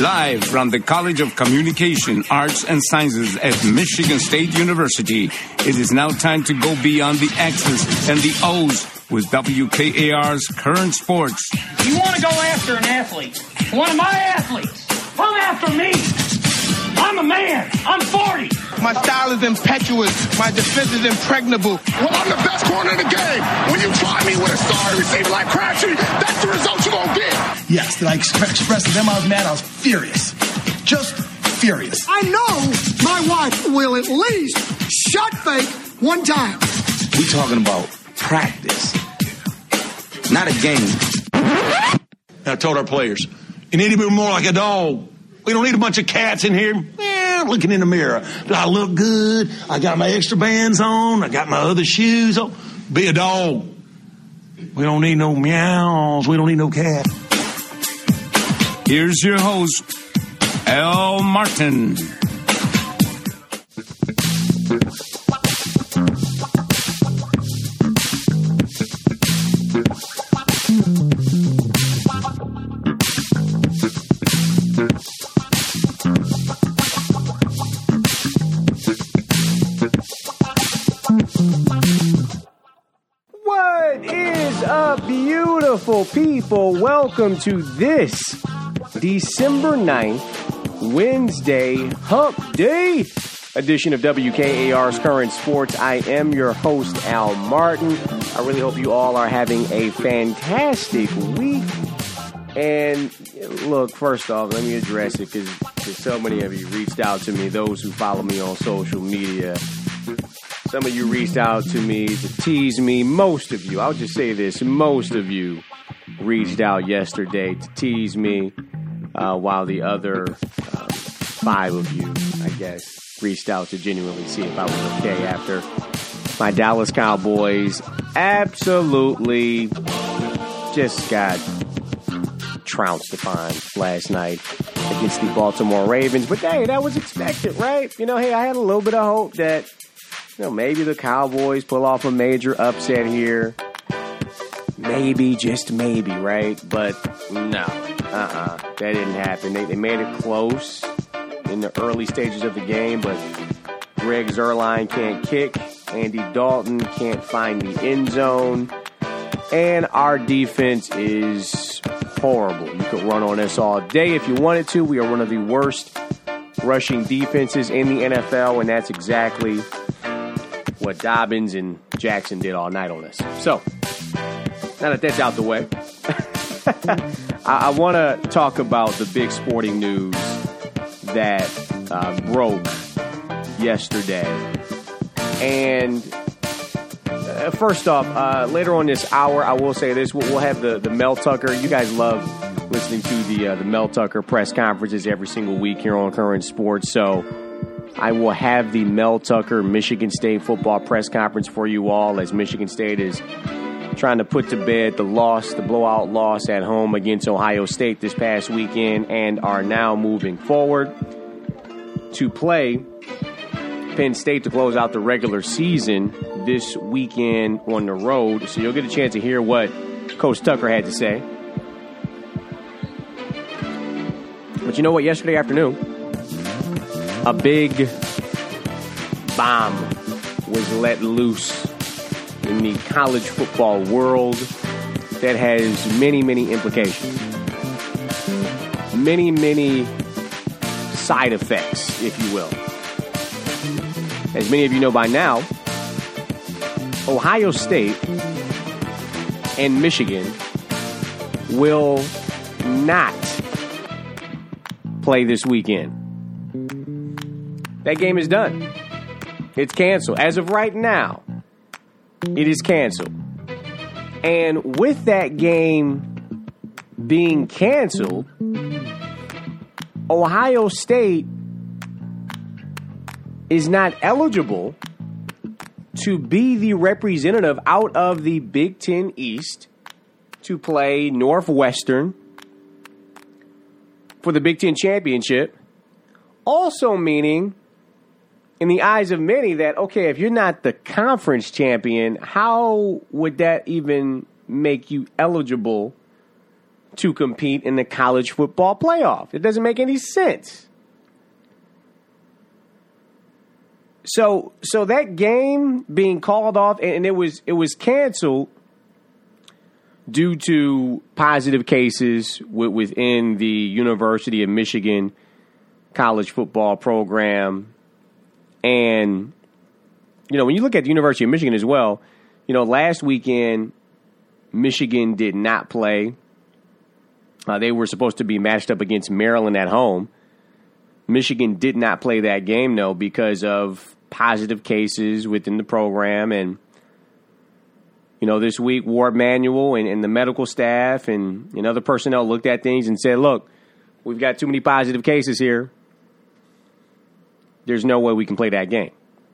Live from the College of Communication, Arts, and Sciences at Michigan State University, it is now time to go beyond the X's and the O's with WKAR's Current Sports. You want to go after an athlete, one of my athletes, come after me. I'm a man. I'm 40. My style is impetuous. My defense is impregnable. Well, I'm the best corner in the game. When you try me with a star receiver like Crabtree, that's the result you're going to get. Yes, did I express to them I was mad? I was furious. Just furious. I know my wife will at least shot fake one time. We talking about practice, not a game. I told our players, you need to be more like a dog. We don't need a bunch of cats in here looking in the mirror. Do I look good? I got my extra bands on. I got my other shoes on. Be a dog. We don't need no meows. We don't need no cat. Here's your host, Al Martin. What is up, beautiful people? Welcome to this December 9th, Wednesday, Hump Day edition of WKAR's Current Sports. I am your host, Al Martin. I really hope you all are having a fantastic week. And look, first off, let me address it because so many of you reached out to me, those who follow me on social media. Some of you reached out to me to tease me. Most of you, I'll just say this, most of you reached out yesterday to tease me, while the other 5 of you, I guess, reached out to genuinely see if I was okay after my Dallas Cowboys absolutely just got trounced upon last night against the Baltimore Ravens. But hey, that was expected, right? Hey, I had a little bit of hope that maybe the Cowboys pull off a major upset here. Maybe, just maybe, right? But no, that didn't happen. They made it close in the early stages of the game, but Greg Zuerlein can't kick. Andy Dalton can't find the end zone. And our defense is horrible. You could run on us all day if you wanted to. We are one of the worst rushing defenses in the NFL, and that's exactly what Dobbins and Jackson did all night on us. So, now that that's out the way, I want to talk about the big sporting news that broke yesterday. And first off, later on this hour, I will say this. We'll have the Mel Tucker. You guys love listening to the Mel Tucker press conferences every single week here on Current Sports. So I will have the Mel Tucker Michigan State football press conference for you all as Michigan State is trying to put to bed the blowout loss at home against Ohio State this past weekend and are now moving forward to play Penn State to close out the regular season this weekend on the road. So you'll get a chance to hear what Coach Tucker had to say. But you know what? Yesterday afternoon, a big bomb was let loose in the college football world that has many, many implications. Many, many side effects, if you will. As many of you know by now, Ohio State and Michigan will not play this weekend. That game is done. It's canceled. As of right now, it is canceled. And with that game being canceled, Ohio State is not eligible to be the representative out of the Big Ten East to play Northwestern for the Big Ten Championship. Also meaning, in the eyes of many, that, okay, if you're not the conference champion, how would that even make you eligible to compete in the college football playoff. It doesn't make any sense. So that game being called off, and it was canceled due to positive cases within the University of Michigan college football program. And, when you look at the University of Michigan as well, last weekend, Michigan did not play. They were supposed to be matched up against Maryland at home. Michigan did not play that game, though, because of positive cases within the program. And, this week, Ward Manuel and the medical staff and other personnel looked at things and said, look, we've got too many positive cases here. There's no way we can play that game.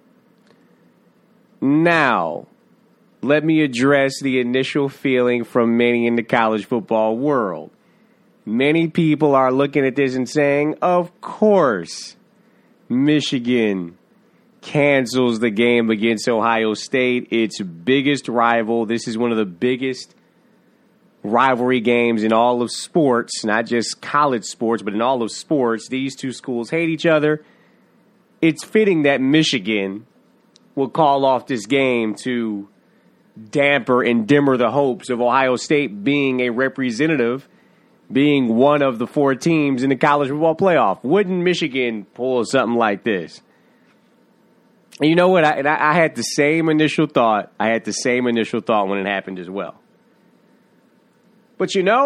Now, let me address the initial feeling from many in the college football world. Many people are looking at this and saying, of course, Michigan cancels the game against Ohio State, its biggest rival. This is one of the biggest rivalry games in all of sports, not just college sports, but in all of sports. These two schools hate each other. It's fitting that Michigan will call off this game to damper and dimmer the hopes of Ohio State being a representative, being one of the 4 teams in the college football playoff. Wouldn't Michigan pull something like this? And you know what? I had the same initial thought. I had the same initial thought when it happened as well. But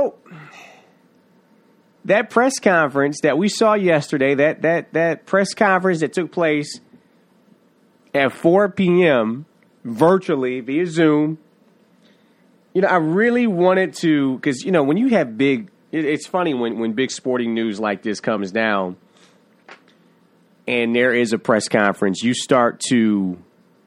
that press conference that we saw yesterday, that press conference that took place at 4 p.m. virtually via Zoom, I really wanted to, because, when you have it's funny when big sporting news like this comes down and there is a press conference, you start to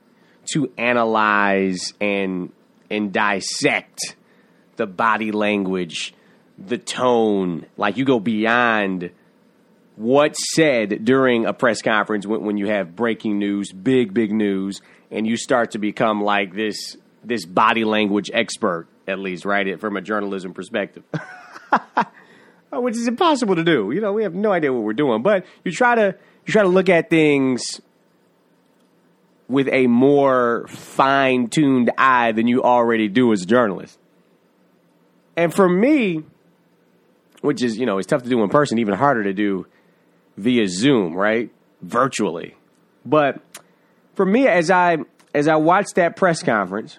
analyze and dissect the body language, the tone, like you go beyond what's said during a press conference when you have breaking news, big news, and you start to become like this body language expert, at least, right, from a journalism perspective. Which is impossible to do. We have no idea what we're doing. But you try to look at things with a more fine-tuned eye than you already do as a journalist. And for me, which is, it's tough to do in person, even harder to do via Zoom, right? Virtually. But for me, as I watched that press conference,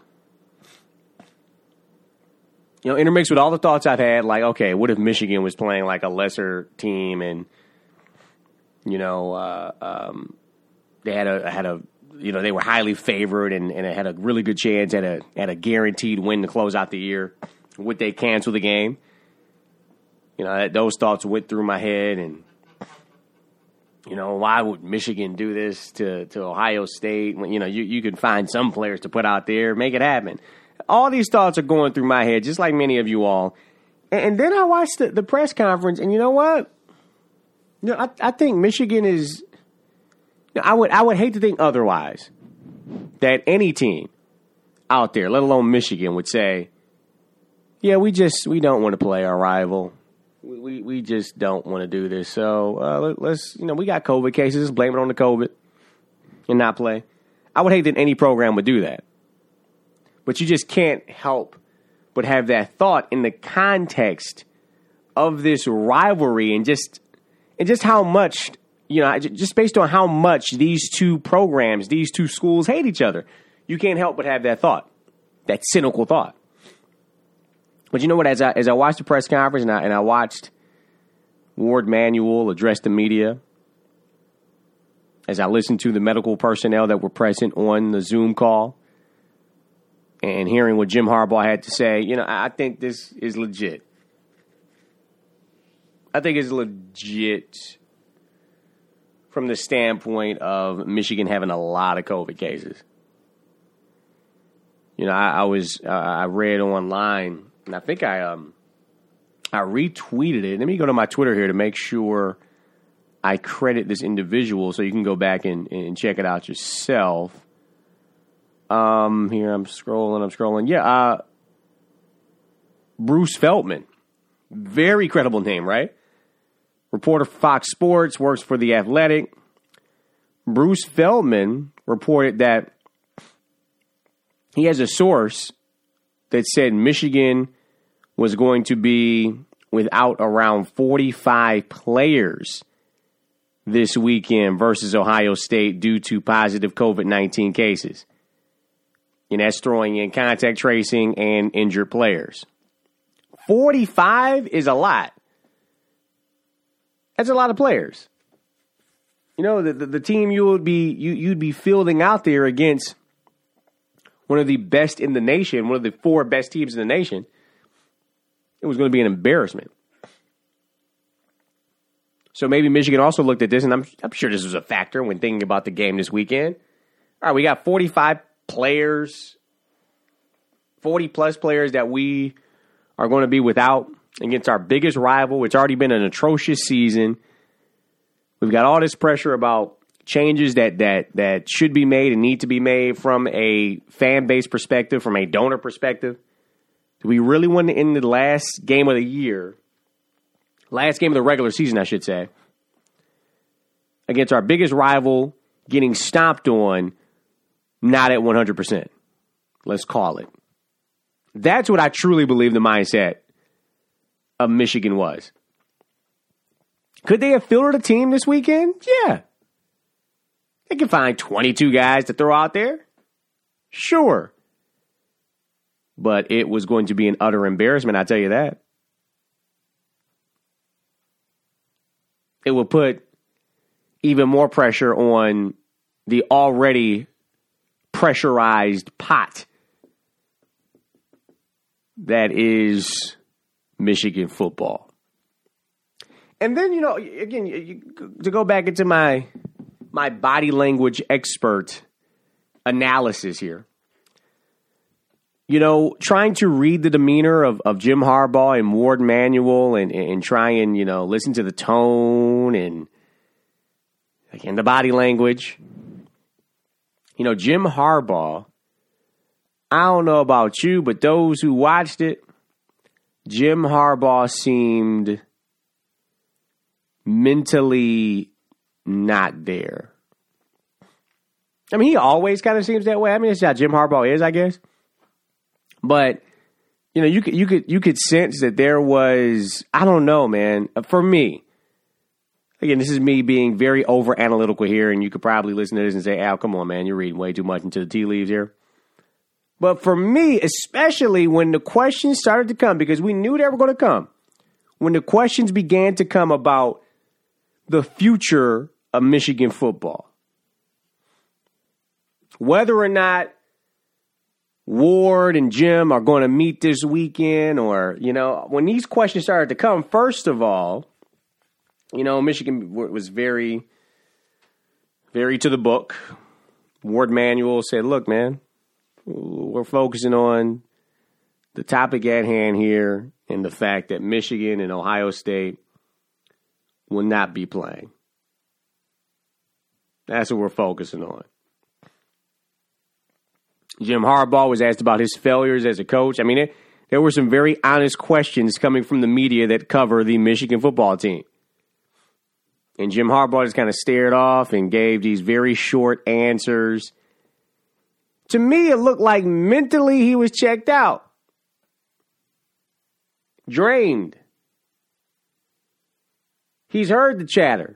intermixed with all the thoughts I've had, like, okay, what if Michigan was playing like a lesser team and, they they were highly favored and it had a really good chance at a guaranteed win to close out the year. Would they cancel the game? Those thoughts went through my head, and why would Michigan do this to Ohio State? When you could find some players to put out there, make it happen. All these thoughts are going through my head, just like many of you all. And then I watched the press conference, and you know what? I think Michigan is. I would hate to think otherwise. That any team out there, let alone Michigan, would say, "Yeah, we don't want to play our rival. We just don't want to do this. So let's we got COVID cases. Let's blame it on the COVID and not play." I would hate that any program would do that. But you just can't help but have that thought in the context of this rivalry and just how much, just based on how much these two programs, these two schools hate each other. You can't help but have that thought, that cynical thought. But you know what? As I watched the press conference and I watched Ward Manuel address the media, as I listened to the medical personnel that were present on the Zoom call, and hearing what Jim Harbaugh had to say, I think this is legit. I think it's legit from the standpoint of Michigan having a lot of COVID cases. I read online, and I think I retweeted it. Let me go to my Twitter here to make sure I credit this individual so you can go back and check it out yourself. Here I'm scrolling. Yeah, Bruce Feldman Very credible name, right? Reporter for Fox Sports, works for The Athletic. Bruce Feldman reported that he has a source that said Michigan was going to be without around 45 players this weekend versus Ohio State due to positive COVID-19 cases. And that's throwing in contact tracing and injured players. 45 is a lot. That's a lot of players. You know, the team you'd be fielding out there against one of the best in the nation, one of the 4 best teams in the nation, it was going to be an embarrassment. So maybe Michigan also looked at this, and I'm sure this was a factor when thinking about the game this weekend. All right, we got 45 players, 40-plus players that we are going to be without against our biggest rival. It's already been an atrocious season. We've got all this pressure about changes that should be made and need to be made from a fan base perspective, from a donor perspective. Do we really want to end the last game of the year, last game of the regular season, I should say, against our biggest rival, getting stomped on, not at 100%? Let's call it. That's what I truly believe the mindset of Michigan was. Could they have fielded a team this weekend? Yeah. They can find 22 guys to throw out there. Sure. But it was going to be an utter embarrassment, I tell you that. It will put even more pressure on the already pressurized pot that is Michigan football. And then, you know, again, to go back into my body language expert analysis here, you know, trying to read the demeanor of Jim Harbaugh and Ward Manuel and try and, you know, listen to the tone and, again, the body language. You know, Jim Harbaugh, I don't know about you, but those who watched it, Jim Harbaugh seemed mentally not there. I mean, he always kind of seems that way. I mean, it's how Jim Harbaugh is, I guess. But, you know, you could sense that there was, I don't know, man. For me, again, this is me being very over analytical here, and you could probably listen to this and say, Al, come on, man, you're reading way too much into the tea leaves here. But for me, especially when the questions started to come, because we knew they were going to come, when the questions began to come about the future of Michigan football, whether or not Ward and Jim are going to meet this weekend, or, you know, when these questions started to come, first of all, you know, Michigan was very, very to the book. Ward Manuel said, look, man, we're focusing on the topic at hand here and the fact that Michigan and Ohio State will not be playing. That's what we're focusing on. Jim Harbaugh was asked about his failures as a coach. I mean, there were some very honest questions coming from the media that cover the Michigan football team. And Jim Harbaugh just kind of stared off and gave these very short answers. To me, it looked like mentally he was checked out. Drained. He's heard the chatter.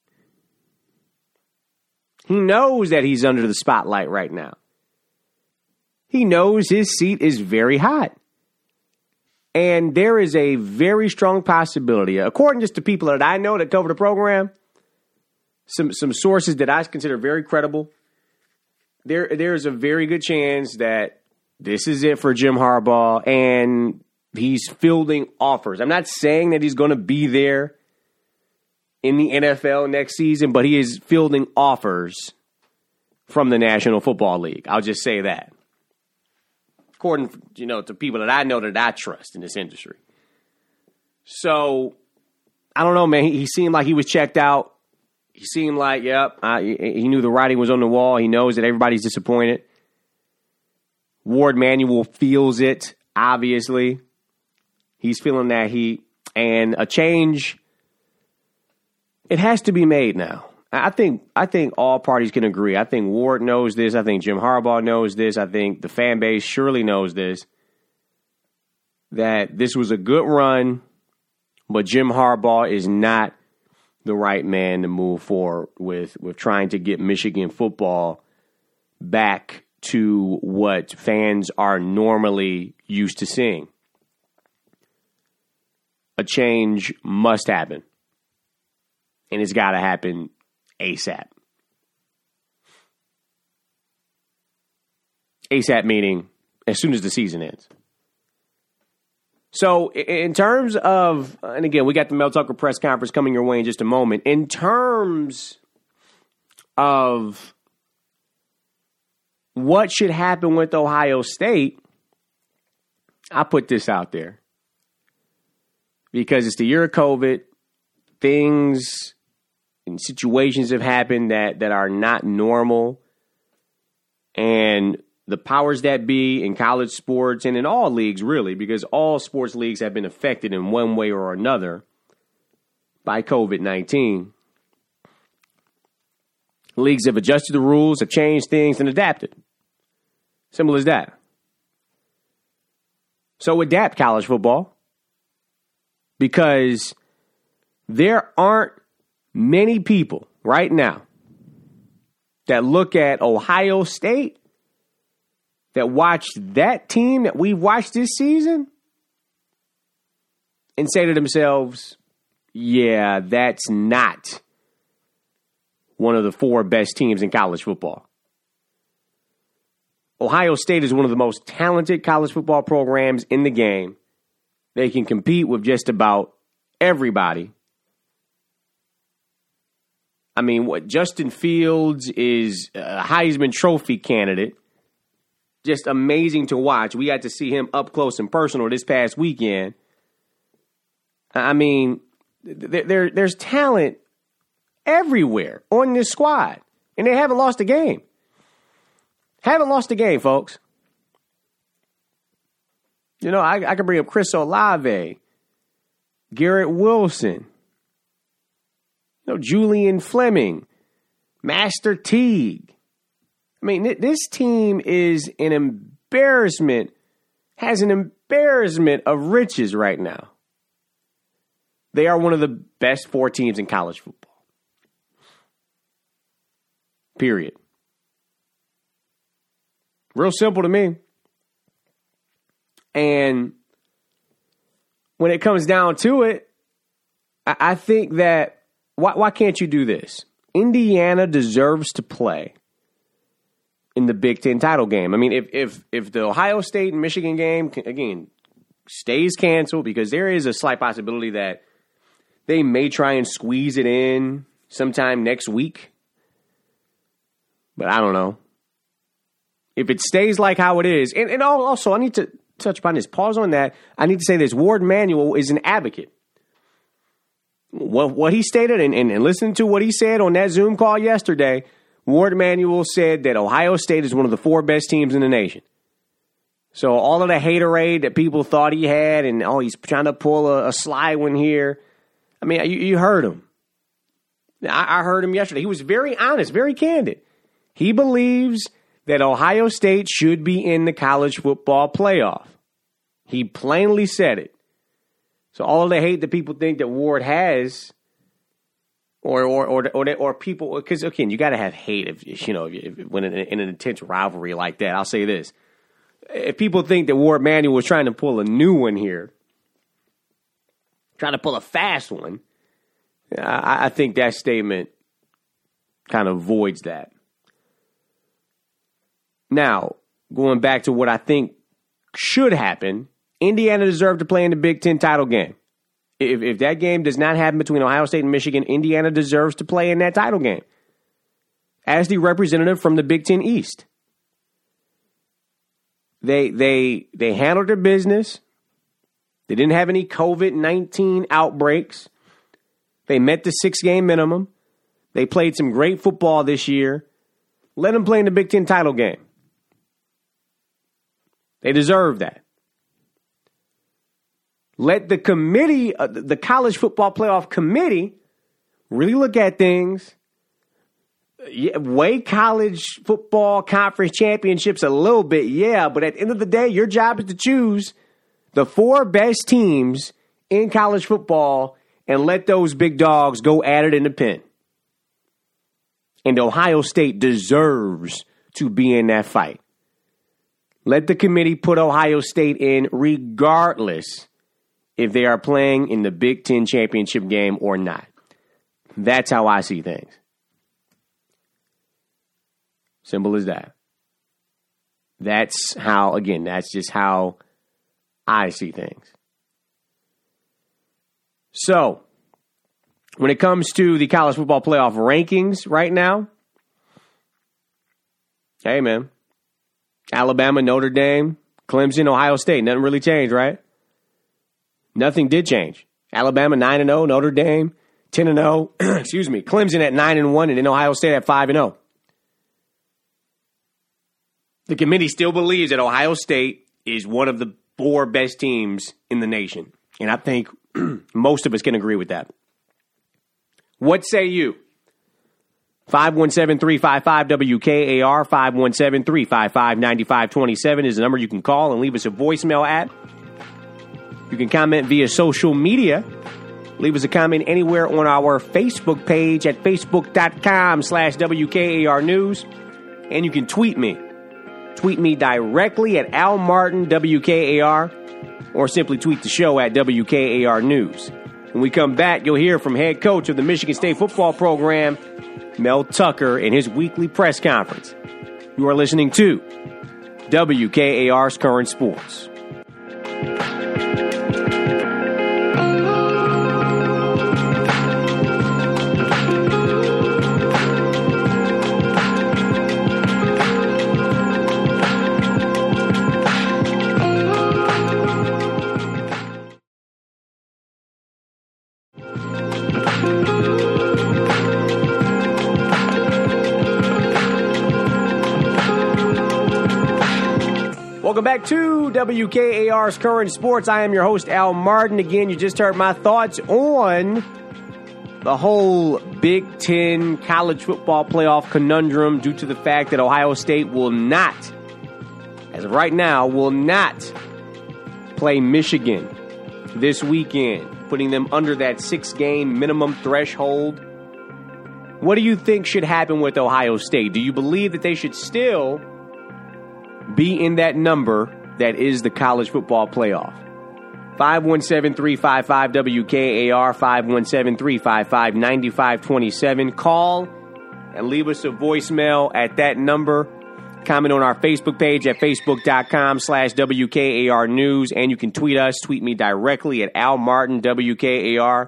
He knows that he's under the spotlight right now. He knows his seat is very hot. And there is a very strong possibility, according just to people that I know that cover the program, some sources that I consider very credible, there's a very good chance that this is it for Jim Harbaugh, and he's fielding offers. I'm not saying that he's going to be there in the NFL next season, but he is fielding offers from the National Football League. I'll just say that. According, you know, to people that I know that I trust in this industry. So, I don't know, man. He seemed like he was checked out. He seemed like, he knew the writing was on the wall. He knows that everybody's disappointed. Ward Manuel feels it, obviously. He's feeling that heat. And a change, it has to be made now. I think all parties can agree. I think Ward knows this. I think Jim Harbaugh knows this. I think the fan base surely knows this. That this was a good run, but Jim Harbaugh is not the right man to move forward with trying to get Michigan football back to what fans are normally used to seeing. A change must happen. And it's got to happen ASAP. ASAP meaning as soon as the season ends. So in terms of, and again, we got the Mel Tucker press conference coming your way in just a moment. In terms of what should happen with Ohio State, I put this out there. Because it's the year of COVID, things and situations have happened that are not normal. And the powers that be in college sports and in all leagues, really, because all sports leagues have been affected in one way or another by COVID-19. Leagues have adjusted the rules, have changed things, and adapted. Simple as that. So adapt, college football. Because there aren't many people right now that look at Ohio State, that watched that team that we've watched this season, and say to themselves, yeah, that's not one of the 4 best teams in college football. Ohio State is one of the most talented college football programs in the game. They can compete with just about everybody. I mean, what Justin Fields is a Heisman Trophy candidate. Just amazing to watch. We got to see him up close and personal this past weekend. I mean, there's talent everywhere on this squad. And they haven't lost a game. Haven't lost a game, folks. You know, I can bring up Chris Olave, Garrett Wilson, Julian Fleming, Master Teague. I mean, this team is an embarrassment, has an embarrassment of riches right now. They are one of the best 4 teams in college football. Period. Real simple to me. And when it comes down to it, I think that, why can't you do this? Indiana deserves to play in the Big Ten title game. I mean, if the Ohio State and Michigan game, again, stays canceled, because there is a slight possibility that they may try and squeeze it in sometime next week. But I don't know. If it stays like how it is, and also I need to touch upon this, pause on that. I need to say this. Ward Manuel is an advocate. What he stated, and listening to what he said on that Zoom call yesterday, Ward Manuel said that Ohio State is one of the 4 best teams in the nation. So all of the haterade that people thought he had, and he's trying to pull a sly one here. I mean, you heard him. I heard him yesterday. He was very honest, very candid. He believes that Ohio State should be in the college football playoff. He plainly said it. So all of the hate that people think that Ward has, or people, because again, you got to have hate when in an intense rivalry like that. I'll say this: if people think that Ward Manuel was trying to pull a new one here, trying to pull a fast one, I think that statement kind of voids that. Now, going back to what I think should happen, Indiana deserved to play in the Big Ten title game. If that game does not happen between Ohio State and Michigan, Indiana deserves to play in that title game as the representative from the Big Ten East. They handled their business. They didn't have any COVID-19 outbreaks. They met the 6-game minimum. They played some great football this year. Let them play in the Big Ten title game. They deserve that. Let the committee, the College Football Playoff Committee, really look at things. Weigh college football conference championships a little bit, yeah, but at the end of the day, your job is to choose the 4 best teams in college football and let those big dogs go at it in the pen. And Ohio State deserves to be in that fight. Let the committee put Ohio State in regardless if they are playing in the Big Ten championship game or not. That's how I see things. Simple as that. That's just how I see things. So, when it comes to the college football playoff rankings right now, hey, man, Alabama, Notre Dame, Clemson, Ohio State, nothing really changed, right? Nothing did change. Alabama 9-0, Notre Dame 10-0, excuse me, Clemson at 9-1, and then Ohio State at 5-0. The committee still believes that Ohio State is one of the 4 best teams in the nation. And I think most of us can agree with that. What say you? 517-355-WKAR, 517-355-9527 is the number you can call and leave us a voicemail at. You can comment via social media. Leave us a comment anywhere on our Facebook page at facebook.com/WKAR News. And you can tweet me. Tweet me directly at Al Martin WKAR or simply tweet the show at WKAR News. When we come back, you'll hear from head coach of the Michigan State football program, Mel Tucker, in his weekly press conference. You are listening to WKAR's Current Sports. Welcome back to WKAR's Current Sports. I am your host, Al Martin. Again, you just heard my thoughts on the whole Big Ten college football playoff conundrum due to the fact that Ohio State will not, as of right now, will not play Michigan this weekend, putting them under that 6-game minimum threshold. What do you think should happen with Ohio State? Do you believe that they should still be in that number that is the college football playoff? 517-355-WKAR, 517-355-9527. Call and leave us a voicemail at that number. Comment on our Facebook page at facebook.com/WKAR News. And you can tweet us. Tweet me directly at Al Martin WKAR.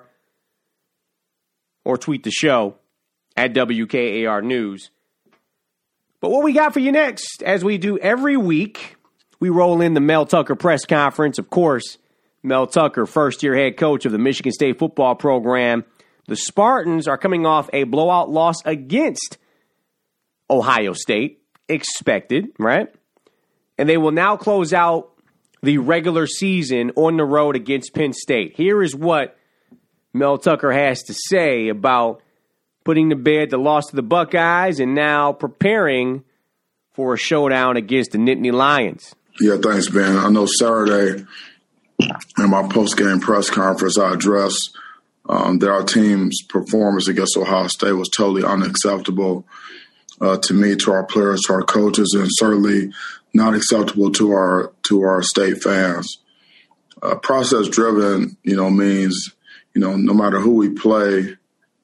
Or tweet the show at WKAR News. But what we got for you next, as we do every week, we roll in the Mel Tucker press conference. Of course, Mel Tucker, first-year head coach of the Michigan State football program. The Spartans are coming off a blowout loss against Ohio State. Expected, right? And they will now close out the regular season on the road against Penn State. Here is what Mel Tucker has to say about putting to bed the loss to the Buckeyes and now preparing for a showdown against the Nittany Lions. Yeah, thanks, Ben. I know Saturday in my post-game press conference, I addressed that our team's performance against Ohio State was totally unacceptable to me, to our players, to our coaches, and certainly not acceptable to our state fans. Process-driven, means, no matter who we play,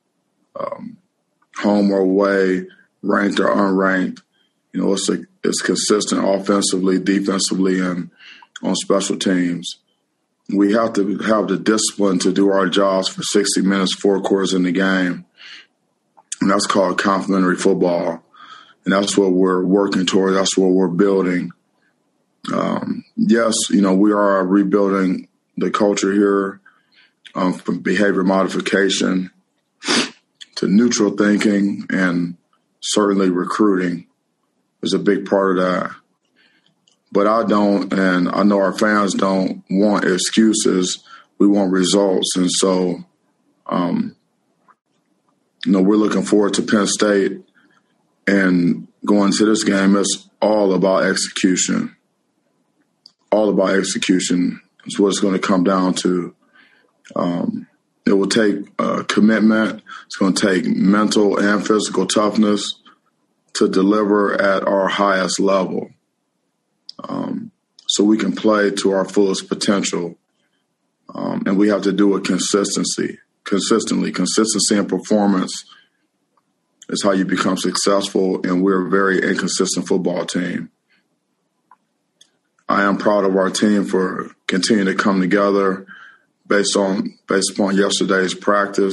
home or away, ranked or unranked, it's consistent offensively, defensively, and on special teams. We have to have the discipline to do our jobs for 60 minutes, 4 quarters in the game. And that's called complementary football. And that's what we're working toward. That's what we're building. Yes, we are rebuilding the culture here, from behavior modification to neutral thinking, and certainly recruiting is a big part of that. But I don't, and I know our fans don't want excuses we want results. And so, we're looking forward to Penn State, and going to this game, it's all about execution. All about execution is what it's going to come down to. It will take commitment. It's going to take mental and physical toughness to deliver at our highest level, so we can play to our fullest potential. And we have to do it consistently. Consistency and performance is how you become successful, and we're a very inconsistent football team. I am proud of our team for continuing to come together based upon yesterday's practice.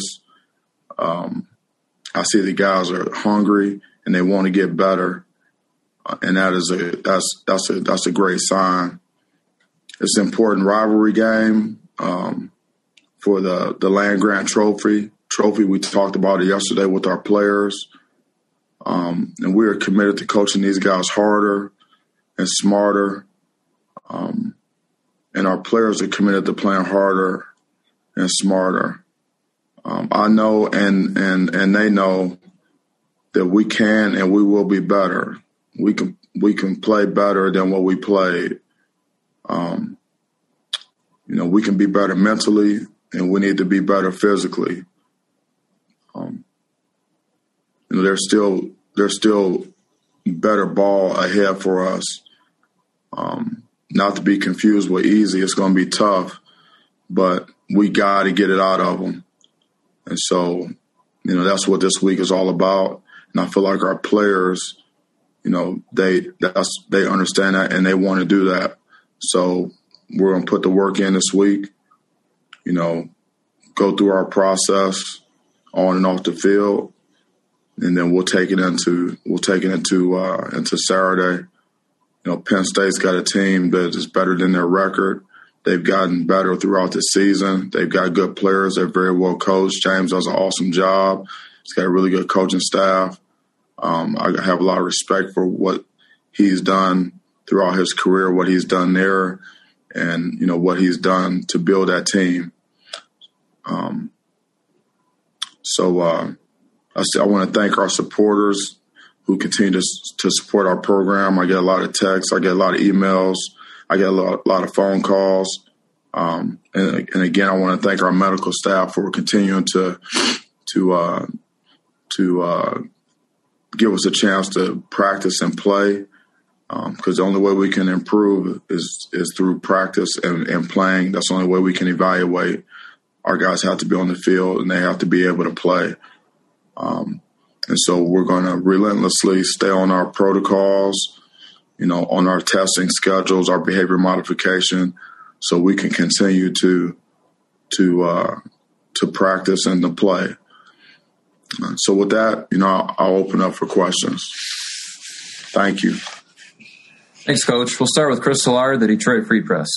I see the guys are hungry and they want to get better, and that's a great sign. It's an important rivalry game for the Land Grant Trophy. We talked about it yesterday with our players, and we are committed to coaching these guys harder and smarter. And our players are committed to playing harder and smarter. I know and they know that we can and we will be better. We can play better than what we played. We can be better mentally, and we need to be better physically. There's still better ball ahead for us. Not to be confused with easy. It's going to be tough, but we got to get it out of them. And so, that's what this week is all about. And I feel like our players, they understand that and they want to do that. So we're going to put the work in this week, go through our process on and off the field, and then we'll take it into Saturday. Penn State's got a team that is better than their record. They've gotten better throughout the season. They've got good players. They're very well coached. James does an awesome job. He's got a really good coaching staff. I have a lot of respect for what he's done throughout his career, what he's done there, and, what he's done to build that team. So I want to thank our supporters who continue to support our program. I get a lot of texts. I get a lot of emails. I get a lot of phone calls. And again, I want to thank our medical staff for continuing to give us a chance to practice and play. Because the only way we can improve is through practice and playing. That's the only way we can evaluate. Our guys have to be on the field and they have to be able to play. And so we're going to relentlessly stay on our protocols, on our testing schedules, our behavior modification, so we can continue to practice and to play. So with that, I'll open up for questions. Thank you. Thanks, Coach. We'll start with Chris Solar, the Detroit Free Press.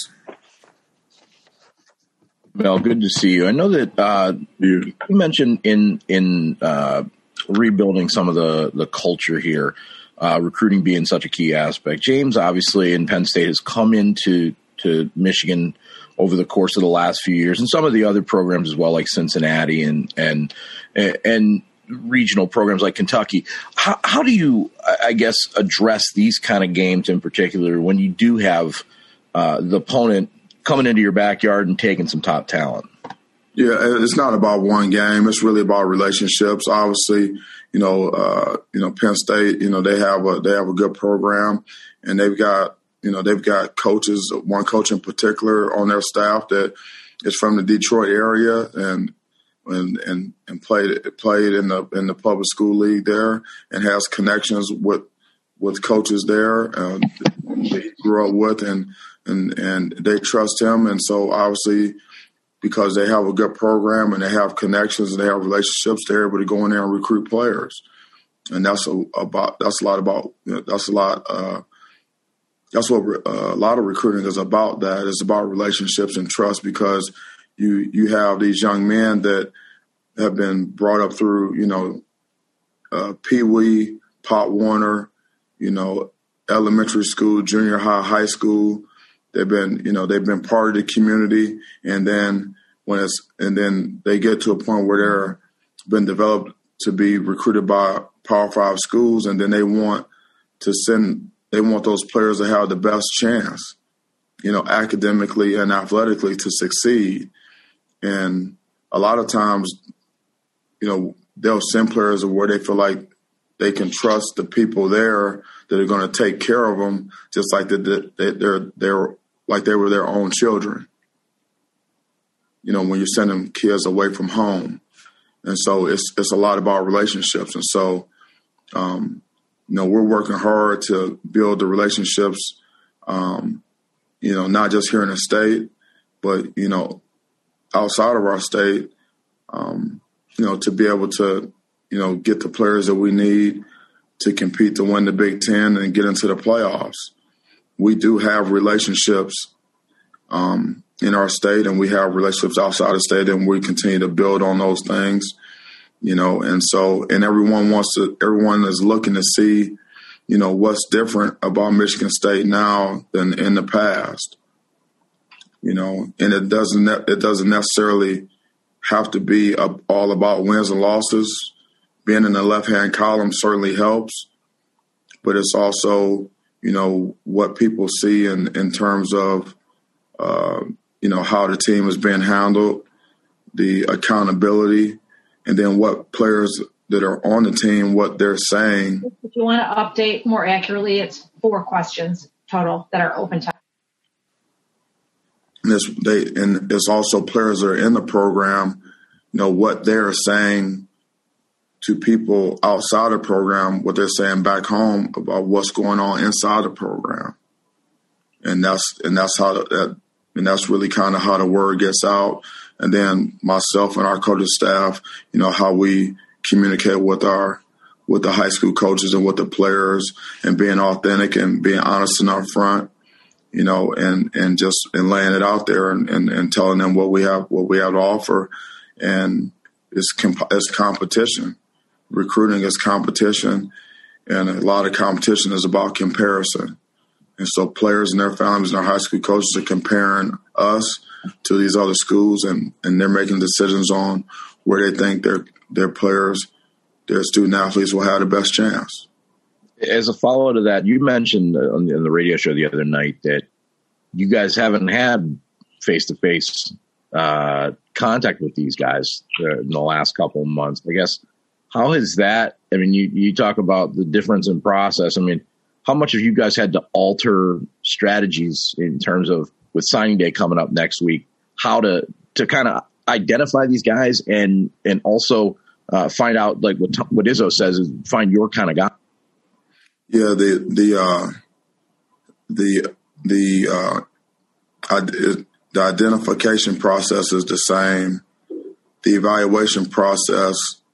Well, good to see you. I know that you mentioned in rebuilding some of the culture here, recruiting being such a key aspect. James, obviously, in Penn State has come into Michigan over the course of the last few years, and some of the other programs as well, like Cincinnati and regional programs like Kentucky. How do you, I guess, address these kind of games in particular when you do have the opponent coming into your backyard and taking some top talent? Yeah, it's not about one game. It's really about relationships. Obviously, Penn State, they have a good program, and they've got coaches. One coach in particular on their staff that is from the Detroit area and played in the public school league there and has connections with coaches there that he grew up with, and they trust him. And so obviously, because they have a good program and they have connections and they have relationships, they're able to go in there and recruit players. And that's what a lot of recruiting is about. That it's about relationships and trust, because you have these young men that have been brought up through, Pee Wee, Pop Warner, elementary school, junior high, high school, they've been part of the community, and then they get to a point where they're been developed to be recruited by Power 5 schools, and then they want those players to have the best chance, academically and athletically to succeed. And a lot of times, they'll send players where they feel like they can trust the people there that are going to take care of them, just like they're like they were their own children. When you're sending kids away from home, and so it's a lot about relationships. And so, we're working hard to build the relationships, not just here in the state, but outside of our state, to be able to, get the players that we need to compete to win the Big Ten and get into the playoffs. We do have relationships in our state, and we have relationships outside the state, and we continue to build on those things, and so, and everyone is looking to see, what's different about Michigan State now than in the past, and it doesn't necessarily have to be all about wins and losses. Being in the left-hand column certainly helps, but it's also, what people see in terms of, how the team is being handled, the accountability, and then what players that are on the team, what they're saying. If you want to update more accurately, it's 4 questions total that are open to. And it's also players that are in the program, what they're saying to people outside the program, what they're saying back home about what's going on inside the program. And that's really kind of how the word gets out. And then myself and our coaching staff, how we communicate with the high school coaches and with the players, and being authentic and being honest in our front, and laying it out there and telling them what we have to offer. And it's competition. Recruiting is competition, and a lot of competition is about comparison. And so players and their families and our high school coaches are comparing us to these other schools, and they're making decisions on where they think their players, their student athletes will have the best chance. As a follow-up to that, you mentioned on the radio show the other night that you guys haven't had face-to-face contact with these guys in the last couple of months. I guess, how is that? I mean, you talk about the difference in process. I mean, how much have you guys had to alter strategies in terms of, with signing day coming up next week, how to kind of identify these guys and also find out, like what Izzo says, is find your kind of guy? Yeah, the identification process is the same. The evaluation process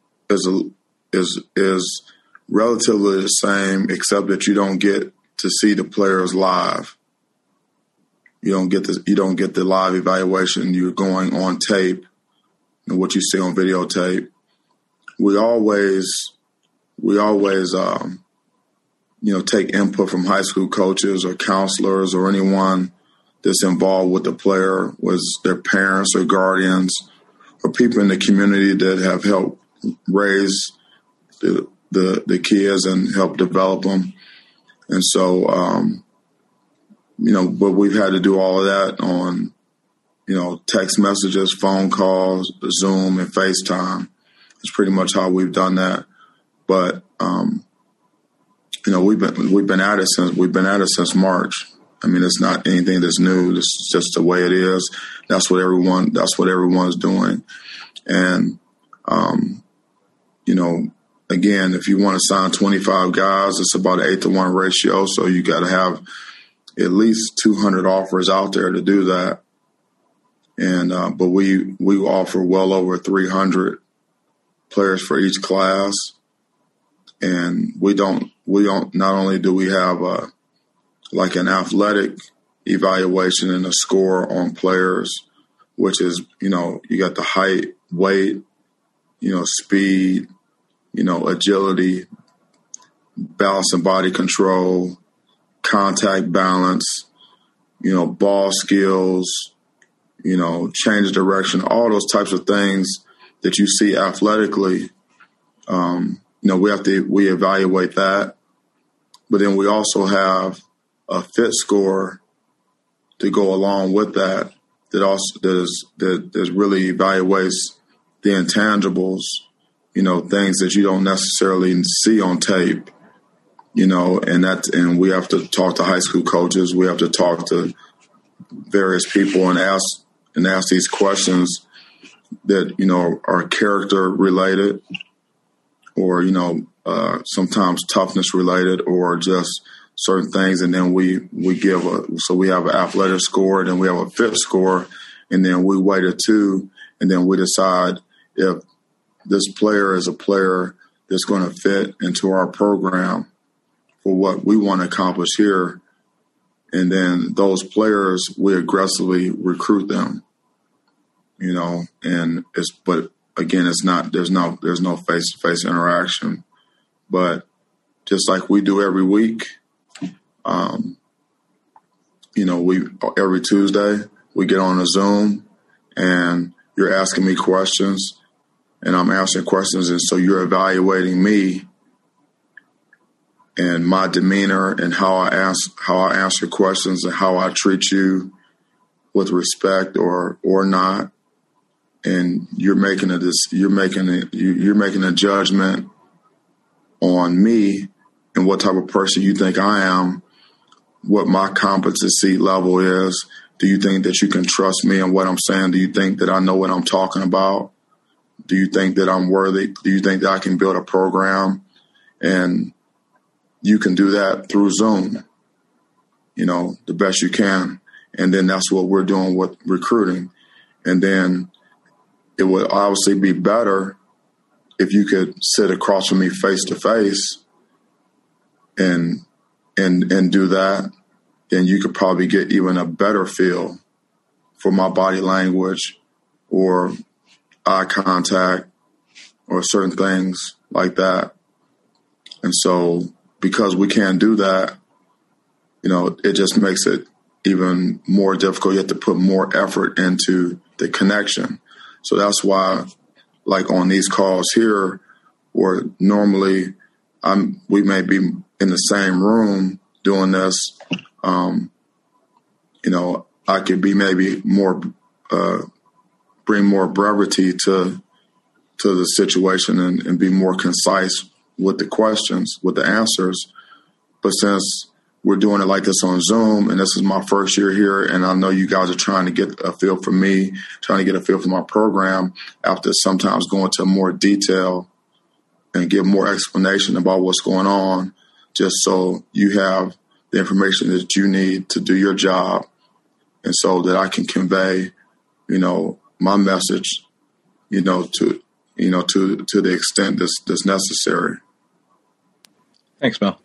is relatively the same, except that you don't get to see the players live. You don't get the live evaluation. You're going on tape and what you see on videotape. We always take input from high school coaches or counselors or anyone that's involved with the player, was their parents or guardians or people in the community that have helped raise the kids and help develop them. And so, but we've had to do all of that on, text messages, phone calls, Zoom, and FaceTime. It's pretty much how we've done that. But, we've been at it since March. I mean, it's not anything that's new. It's just the way it is. That's what everyone's doing. And, again, if you want to sign 25 guys, it's about an 8-to-1 ratio. So you got to have at least 200 offers out there to do that. And, but we offer well over 300 players for each class. And we don't, not only do we have an athletic evaluation and a score on players, which is, you got the height, weight, speed, agility, balance and body control, contact balance, ball skills, change of direction, all those types of things that you see athletically. We evaluate that, but then we also have a fit score to go along with that that really evaluates the intangibles, things that you don't necessarily see on tape, and we have to talk to high school coaches. We have to talk to various people and ask these questions that, are character related or, sometimes toughness related or just certain things. And then we have an athletic score, and then we have a fit score, and then we weight it too. And then we decide if this player is a player that's going to fit into our program for what we want to accomplish here. And then those players, we aggressively recruit them, but again, there's no face-to-face interaction, but just like we do every week, every Tuesday we get on a Zoom and you're asking me questions and I'm answering questions. And so you're evaluating me and my demeanor and how I answer questions and how I treat you with respect or not. And you're making a judgment on me and what type of person you think I am, what my competency level is. Do you think that you can trust me and what I'm saying? Do you think that I know what I'm talking about? Do you think that I'm worthy? Do you think that I can build a program? And you can do that through Zoom, the best you can. And then that's what we're doing with recruiting. And then it would obviously be better if you could sit across from me face to face and do that. Then you could probably get even a better feel for my body language or eye contact or certain things like that. And so because we can't do that, it just makes it even more difficult. You have to put more effort into the connection. So that's why, like on these calls here, where normally we may be in the same room doing this, I could be maybe more, bring more brevity to the situation and be more concise with the questions, with the answers. But since we're doing it like this on Zoom, and this is my first year here, and I know you guys are trying to get a feel for me, trying to get a feel for my program, after sometimes going to more detail and give more explanation about what's going on, just so you have the information that you need to do your job, and so that I can convey, my message, to the extent that's necessary. Thanks, Mel.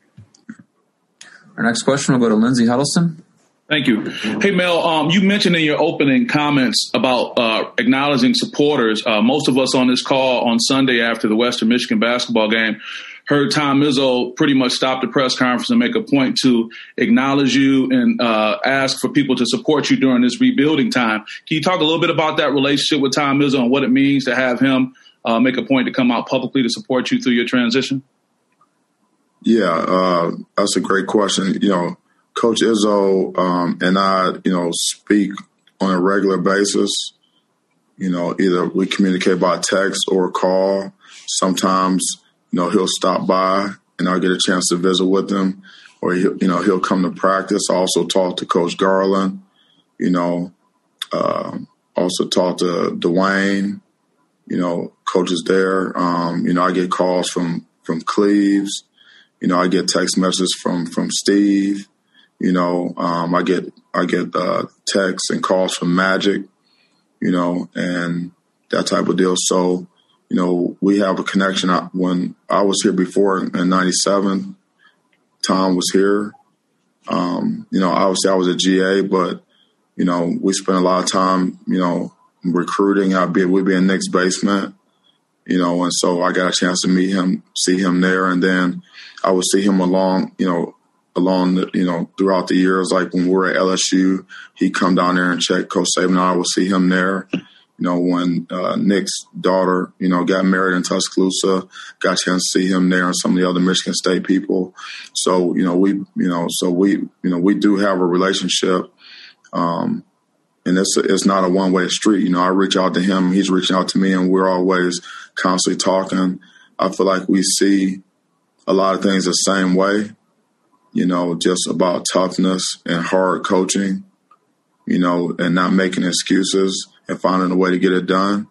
Our next question will go to Lindsey Huddleston. Thank you. Hey, Mel, you mentioned in your opening comments about acknowledging supporters. Most of us on this call on Sunday after the Western Michigan basketball game heard Tom Izzo pretty much stop the press conference and make a point to acknowledge you and ask for people to support you during this rebuilding time. Can you talk a little bit about that relationship with Tom Izzo and what it means to have him make a point to come out publicly to support you through your transition? Yeah, that's a great question. Coach Izzo and I, speak on a regular basis. Either we communicate by text or call. Sometimes, he'll stop by and I'll get a chance to visit with him, or he'll come to practice. I also talk to Coach Garland. Also talk to Dwayne. Coaches there. I get calls from Cleves. I get text messages from Steve. I get texts and calls from Magic. And that type of deal. So, we have a connection. When I was here before in '97, Tom was here. Obviously I was a GA, but we spent a lot of time, recruiting. We'd be in Nick's basement. And so I got a chance to meet him, see him there, and then I would see him along, throughout the years. Like when we were at LSU, he'd come down there and check Coach Saban and I would see him there. When Nick's daughter, got married in Tuscaloosa, got a chance to see him there and some of the other Michigan State people. So, we do have a relationship. And it's not a one-way street. I reach out to him, he's reaching out to me, and we're always constantly talking. I feel like we see a lot of things the same way, just about toughness and hard coaching, and not making excuses and finding a way to get it done,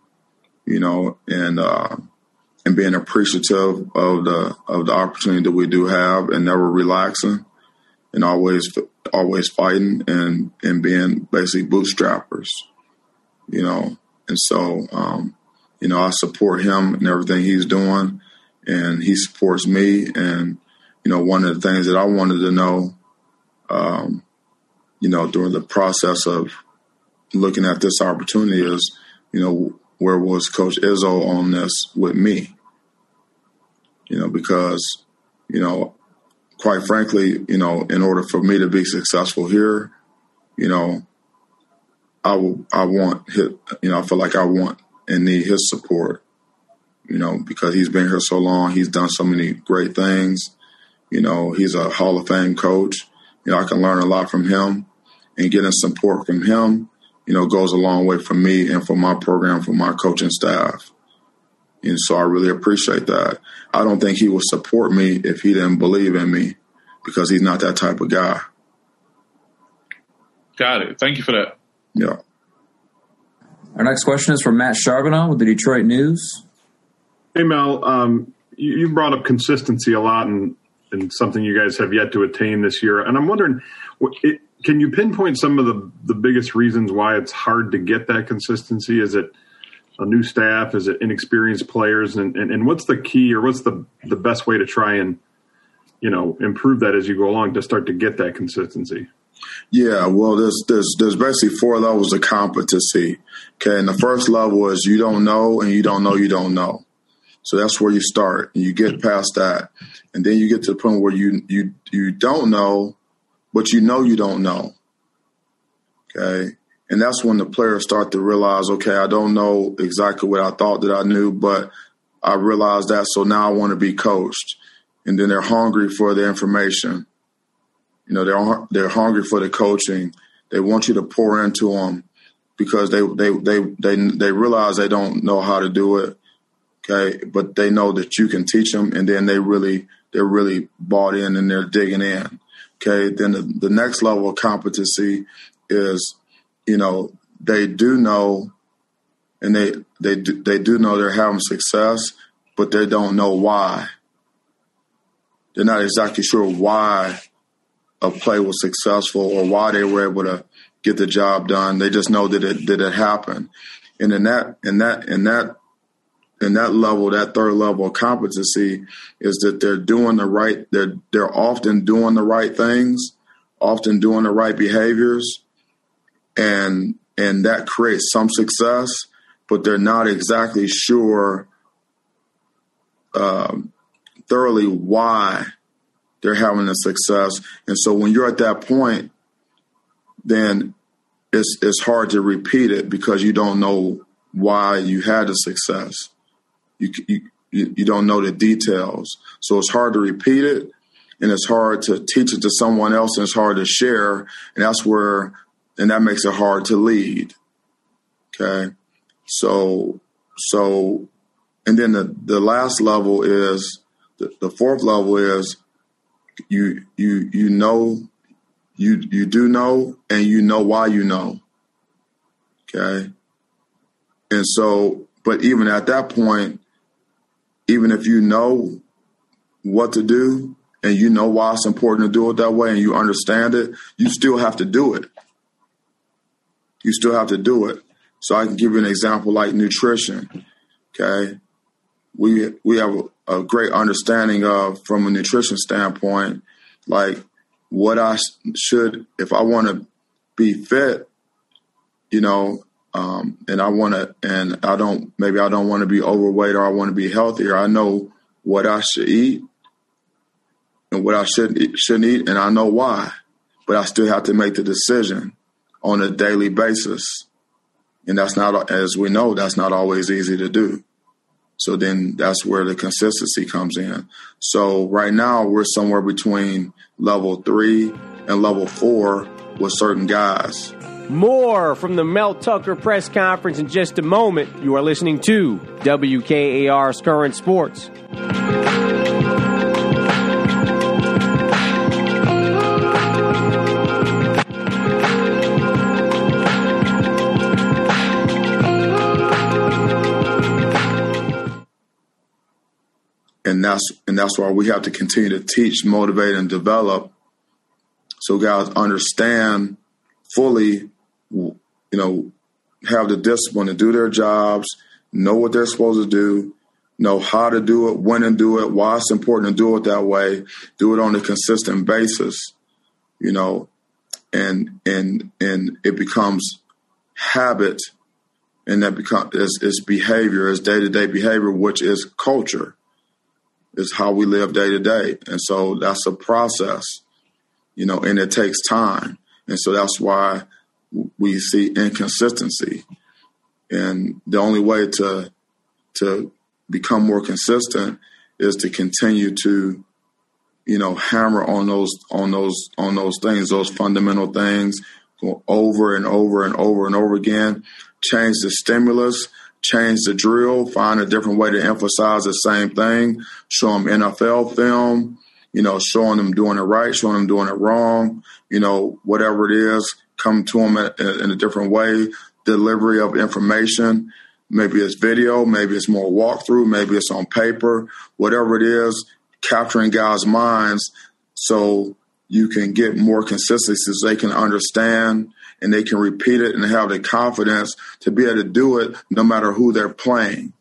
and being appreciative of the opportunity that we do have and never relaxing and always fighting and being basically bootstrappers, And so, I support him and everything he's doing, and he supports me. And, one of the things that I wanted to know, during the process of looking at this opportunity is, where was Coach Izzo on this with me? Because, quite frankly, in order for me to be successful here, I want his, I feel like I want and need his support, because he's been here so long. He's done so many great things. He's a Hall of Fame coach. I can learn a lot from him, and getting support from him, goes a long way for me and for my program, for my coaching staff. And so I really appreciate that. I don't think he would support me if he didn't believe in me, because he's not that type of guy. Got it. Thank you for that. Yeah. Our next question is from Matt Charbonneau with the Detroit News. Hey, Mel, you brought up consistency a lot and something you guys have yet to attain this year. And I'm wondering, can you pinpoint some of the biggest reasons why it's hard to get that consistency? Is it a new staff? Is it inexperienced players? And what's the key, or what's the best way to try and, improve that as you go along to start to get that consistency? Yeah, well, there's basically 4 levels of competency. Okay, and the first level is you don't know, and you don't know you don't know. So that's where you start, and you get past that, and then you get to the point where you don't know, but you don't know. Okay, and that's when the players start to realize, okay, I don't know exactly what I thought that I knew, but I realized that, so now I want to be coached. And then they're hungry for the information. They're hungry for the coaching. They want you to pour into them because they realize they don't know how to do it. Okay, but they know that you can teach them, and then they're really bought in and they're digging in. Okay, then the next level of competency is, they do know, and they do know they're having success, but they don't know why. They're not exactly sure why a play was successful or why they were able to get the job done. They just know that it happened. And in that level, that third level of competency is that they're doing the right. They're often doing the right things, often doing the right behaviors, and that creates some success. But they're not exactly sure thoroughly why they're having a success. And so when you're at that point, then it's hard to repeat it because you don't know why you had a success. You don't know the details. So it's hard to repeat it, and it's hard to teach it to someone else, and it's hard to share. And that makes it hard to lead. Okay. So, and then the last level is, the fourth level is you know, you do know, and you know why you know. Okay. And so, but even at that point, even if you know what to do and you know why it's important to do it that way and you understand it, you still have to do it. You still have to do it. So I can give you an example like nutrition. Okay. We have a great understanding of, from a nutrition standpoint, like what I should, if I want to be fit, and I don't want to be overweight, or I want to be healthier. I know what I should eat and what I shouldn't eat, and I know why. But I still have to make the decision on a daily basis. And that's not, as we know, that's not always easy to do. So then that's where the consistency comes in. So right now we're somewhere between level 3 and level 4 with certain guys. More from the Mel Tucker press conference in just a moment. You are listening to WKAR's Current Sports. And that's why we have to continue to teach, motivate, and develop so guys understand fully, have the discipline to do their jobs, know what they're supposed to do, know how to do it, when to do it, why it's important to do it that way, do it on a consistent basis, and it becomes habit, and that becomes it's behavior, it's day-to-day behavior, which is culture. It's how we live day to day. And so that's a process, and it takes time. And so that's why we see inconsistency. And the only way to become more consistent is to continue to, hammer on those things, those fundamental things, go over and over and over and over again, change the stimulus, change the drill, find a different way to emphasize the same thing, show them NFL film, showing them doing it right, showing them doing it wrong, whatever it is, come to them in a different way, delivery of information. Maybe it's video, maybe it's more walkthrough, maybe it's on paper, whatever it is, capturing guys' minds so you can get more consistency so they can understand and they can repeat it and have the confidence to be able to do it no matter who they're playing,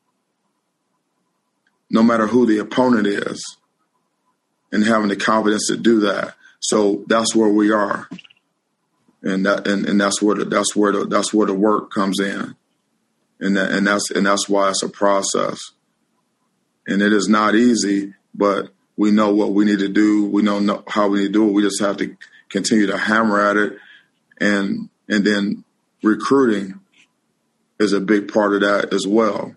no matter who the opponent is, and having the confidence to do that. So that's where we are, and that's where the work comes in, and that's why it's a process, and it is not easy, but we know what we need to do. We know how we need to do it. We just have to continue to hammer at it. And then recruiting is a big part of that as well.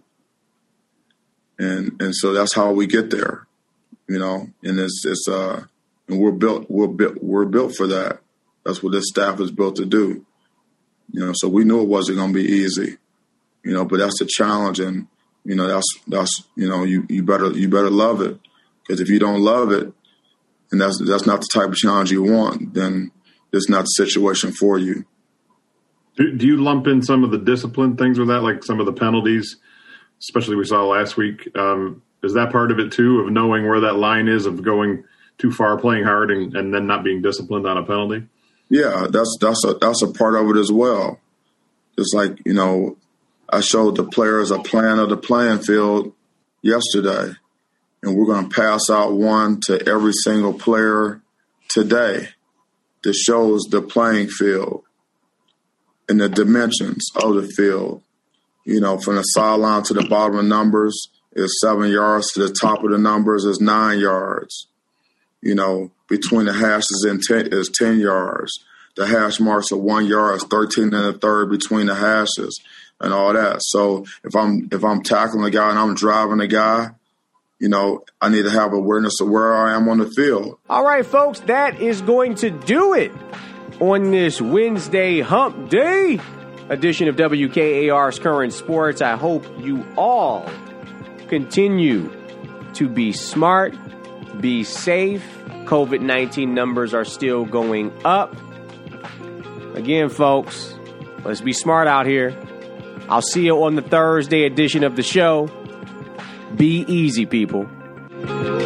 And so that's how we get there, and and we're built for that. That's what this staff is built to do. So we knew it wasn't going to be easy, but that's the challenge. And, that's you better love it, because if you don't love it, and that's not the type of challenge you want, then it's not the situation for you. Do you lump in some of the discipline things with that, like some of the penalties, especially we saw last week? Is that part of it too, of knowing where that line is of going too far, playing hard, and then not being disciplined on a penalty? Yeah, that's a part of it as well. It's like, I showed the players a plan of the playing field yesterday, and we're going to pass out one to every single player today that shows the playing field and the dimensions of the field. From the sideline to the bottom of the numbers is 7 yards, to the top of the numbers is 9 yards. Between the hashes is 10 yards. The hash marks are 1 yard, 13 and a third between the hashes and all that. So if I'm tackling a guy and I'm driving a guy, I need to have awareness of where I am on the field. All right, folks, that is going to do it on this Wednesday Hump Day edition of WKAR's Current Sports. I hope you all continue to be smart, be safe. COVID-19 numbers are still going up. Again, folks, let's be smart out here. I'll see you on the Thursday edition of the show. Be easy, people.